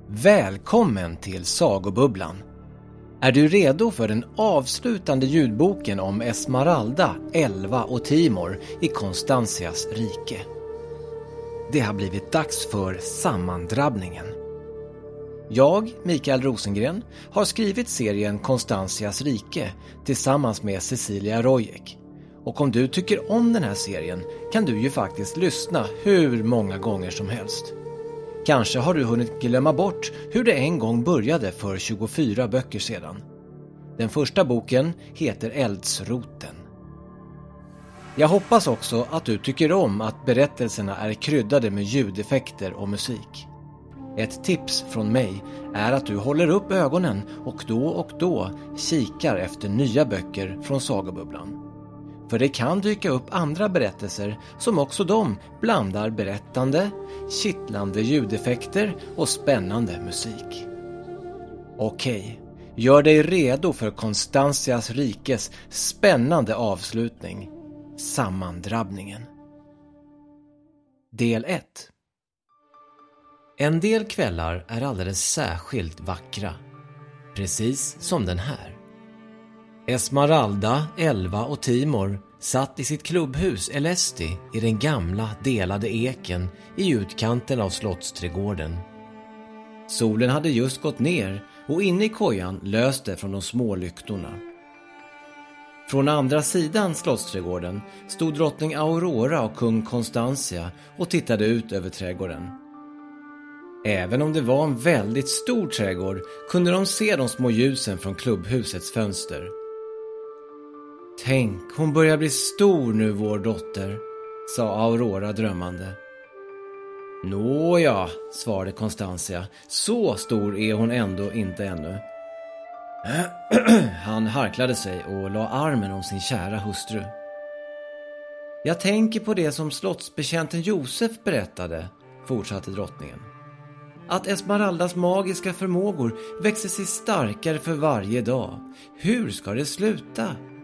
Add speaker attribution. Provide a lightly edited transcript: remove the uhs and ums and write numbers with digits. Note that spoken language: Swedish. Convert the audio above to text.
Speaker 1: Välkommen till Sagobubblan. Är du redo för den avslutande ljudboken om Esmeralda, Elva och Timor i Constantias rike? Det har blivit dags för sammandrabbningen. Jag, Mikael Rosengren, har skrivit serien Constantias rike tillsammans med Cecilia Rojek. Och om du tycker om den här serien kan du ju faktiskt lyssna hur många gånger som helst. Kanske har du hunnit glömma bort hur det en gång började för 24 böcker sedan. Den första boken heter Eldsroten. Jag hoppas också att du tycker om att berättelserna är kryddade med ljudeffekter och musik. Ett tips från mig är att du håller upp ögonen och då kikar efter nya böcker från Sagobubblan. För det kan dyka upp andra berättelser som också de blandar berättande, kittlande ljudeffekter och spännande musik. Okej, gör dig redo för Constantias rikes spännande avslutning, sammandrabbningen. Del 1. En del kvällar är alldeles särskilt vackra, precis som den här. Esmeralda, Elva och Timor satt i sitt klubbhus Elesti i den gamla delade eken i utkanten av slottsträdgården. Solen hade just gått ner och inne i kojan löste från de små lyktorna. Från andra sidan slottsträdgården stod drottning Aurora och kung Constantia och tittade ut över trädgården. Även om det var en väldigt stor trädgård kunde de se de små ljusen från klubbhusets fönster. Tänk, hon börjar bli stor nu, vår dotter, sa Aurora drömmande. Nåja, svarade Constantia, så stor är hon ändå inte ännu. Han harklade sig och la armen om sin kära hustru. Jag tänker på det som slottsbetjänten Josef berättade, fortsatte drottningen. Att Esmeraldas magiska förmågor växer sig starkare för varje dag. Hur ska det sluta?